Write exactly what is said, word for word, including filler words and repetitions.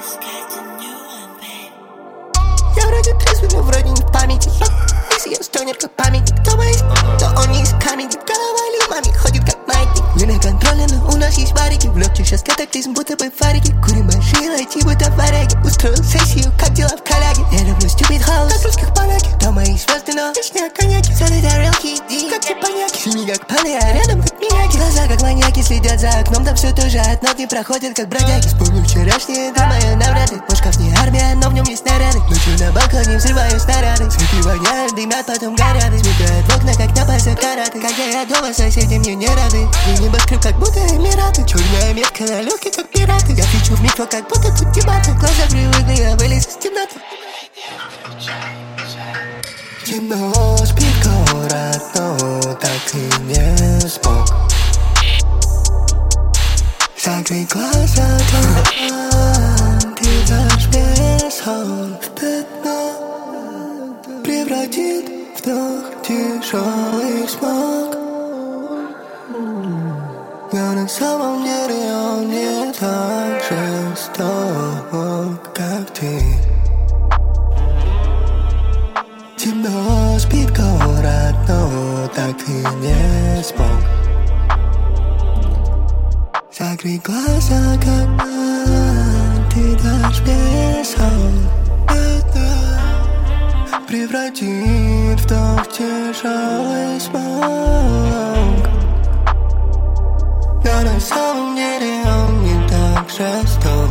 Я вроде трезвый, но вроде не в памяти. Если я стонер, как памятник, то боюсь, то он не из камень. Голова маме ходит как маятник. Мы на контроле, но у нас есть варики. В легких сейчас катаклизм, будто бы фарики. Курим большие лайти, будто варяги. Устроил сессию, как дела в коляге. Я люблю стюпид хаус, как русских поляки. То мои звезды, но точнее коньяки. Целые тарелки, иди, как типаняки. Синий как паны, а рядом как мияки. Глаза как маньяки, следят за окном. Там все тоже от нот не проходят, как бродяги. Вспомню вчерашнее, думаю, навряд ли. Мой шкаф не армия, но в нем есть снаряды. Ночью на балконе взрываю снаряды. Цветы воняют, дымят, потом горят. Светают в окна, как на пальцах караты. Когда я дома, соседи мне не рады. И небоскреб, как будто Эмираты. Черная метка на легких, как пираты. Я кричу в микро, как будто тут дебаты. Глаза привыкли, я вылез из темноты. Темно спит город, но так и не смог. Закрой глаза, ты дашь мне сон. В пятно превратит вдох тяжелый смог. Но на самом деле он не так жесток, как ты. Темно спит город, но так и не смог. Закрой глаза, когда ты дашь мне сон. Это превратит вдох тяжелый смог. Но на самом деле он не так жесток.